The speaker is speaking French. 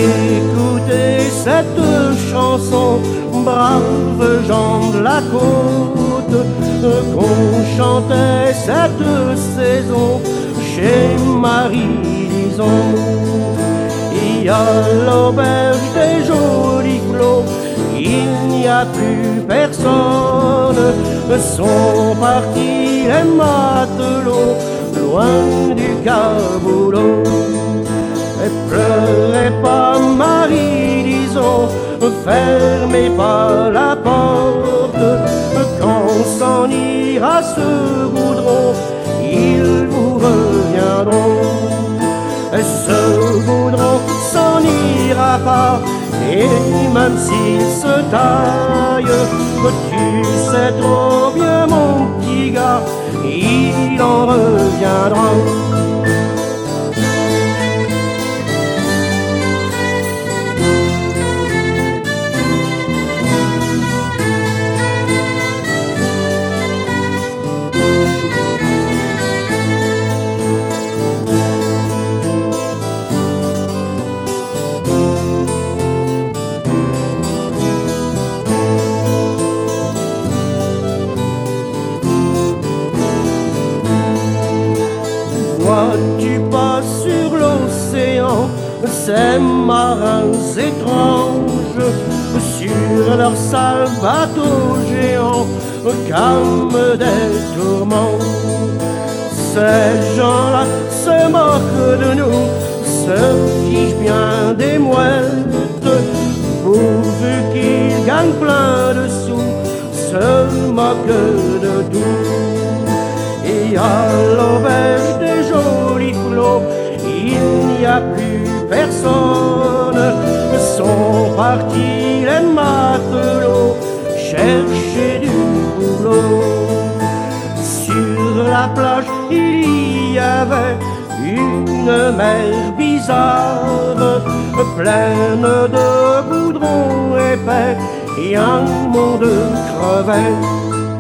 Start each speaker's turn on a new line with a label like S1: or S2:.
S1: Écoutez cette chanson, braves gens de la côte, qu'on chantait cette saison chez Marie-Lison. Il y a l'auberge des jolis flots, il n'y a plus personne, sont partis les matelots loin du caboulot. Et pleurez pas Marie-Lison, fermez pas la porte, quand s'en ira ce goudron, ils vous reviendront. Et ce goudron s'en ira pas, et même s'il se taille, tu sais trop bien mon petit gars, il en reviendra. Tu passes sur l'océan, ces marins étranges, sur leur sale bateau géant, calme des tourments. Ces gens-là se moquent de nous, se fichent bien des mouettes, pourvu qu'ils gagnent plein de sous, se moquent de tout. Et à l'auberge des jolis flots, il n'y a plus personne, sont partis les matelots chercher du boulot. Sur la plage, il y avait une mer bizarre, pleine de goudron épais et un monde crevé.